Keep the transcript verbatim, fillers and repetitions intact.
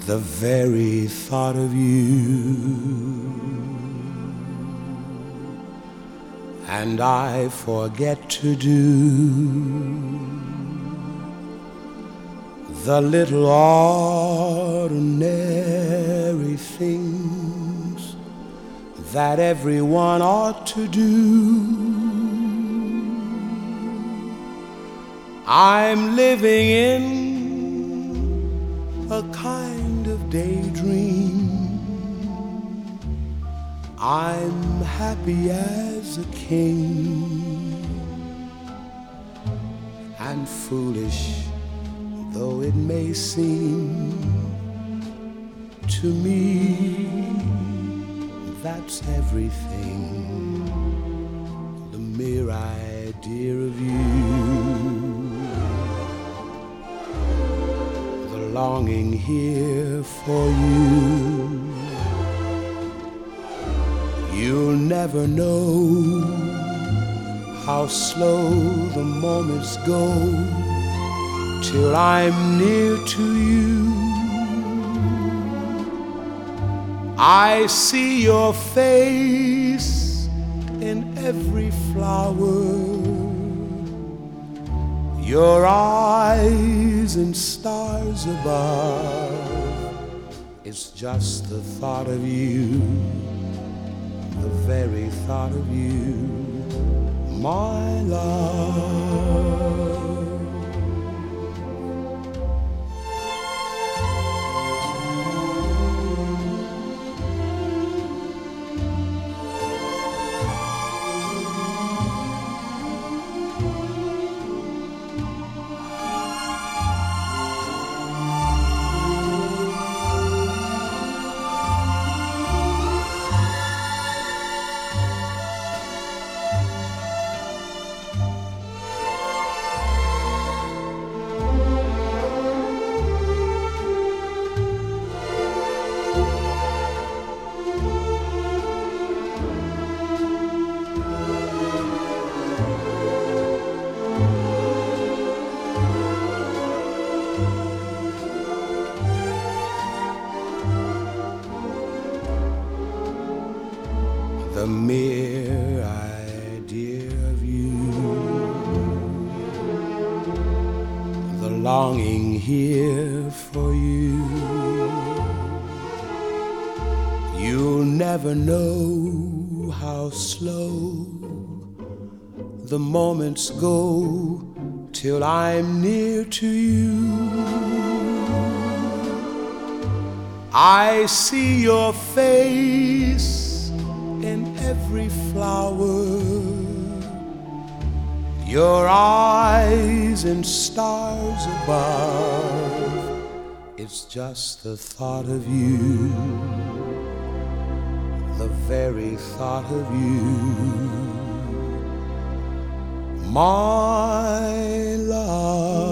the very thought of you, and I forget to do the little ordinary things that everyone ought to do. I'm living in a kind of daydream. I'm happy as a king, and foolish though it may seem to me, that's everything. The mere idea of you, the longing here for you. You'll never know how slow the moments go till I'm near to you. I see your face in every flower, your eyes in stars above. It's just the thought of you, the very thought of you, my love. The mere idea of you, the longing here for you. You'll never know how slow the moments go till I'm near to you. I see your face in every flower, your eyes in stars above. It's just the thought of you, the very thought of you, my love.